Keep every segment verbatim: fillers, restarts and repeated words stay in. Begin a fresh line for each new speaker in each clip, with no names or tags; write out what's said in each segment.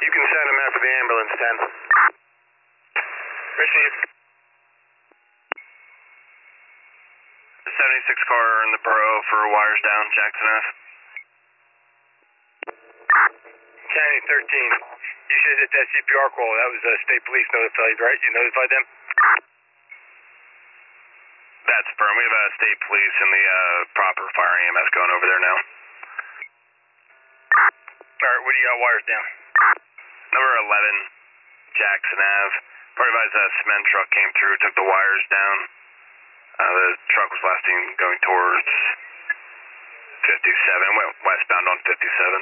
You can send him after the ambulance, ten.
Receive. seventy-six car in the borough for wires down, Jackson Ave.
County thirteen. You said that that C P R call, that was uh, state police notified, right? You notified them?
That's firm. We have uh, state police and the uh, proper fire E M S going over there now.
Alright, what do you got wires down?
Number eleven, Jackson Ave. Part of a cement truck came through, took the wires down. Uh, the truck was last seen going towards fifty-seven, went westbound on fifty-seven.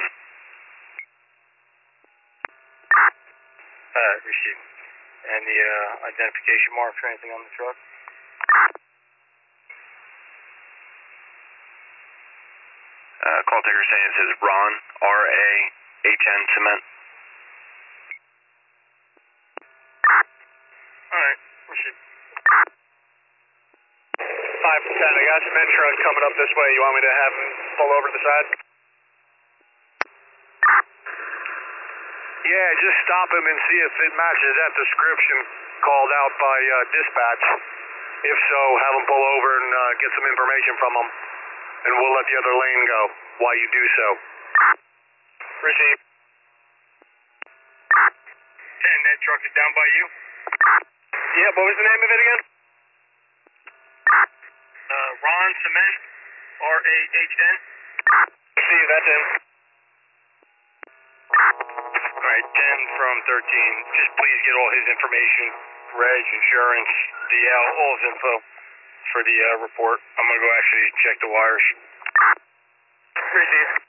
Alright, receive. And the uh, identification marks or anything on the truck?
Uh, call taker saying it says Ron, R A H N Cement.
Alright, receive. five for ten, I got a cement truck coming up this way. You want me to have him pull over to the side? Yeah, just stop him and see if it matches that description called out by uh, dispatch. If so, have him pull over and uh, get some information from him, and we'll let the other lane go while you do so. Receive. ten, that truck is down by you? Yeah, what was the name of it again? Uh, Ron Cement, R A H N. See, that's him. Alright, ten from thirteen. Just please get all his information, reg, insurance, D L, all his info for the uh, report. I'm going to go actually check the wires. Receive.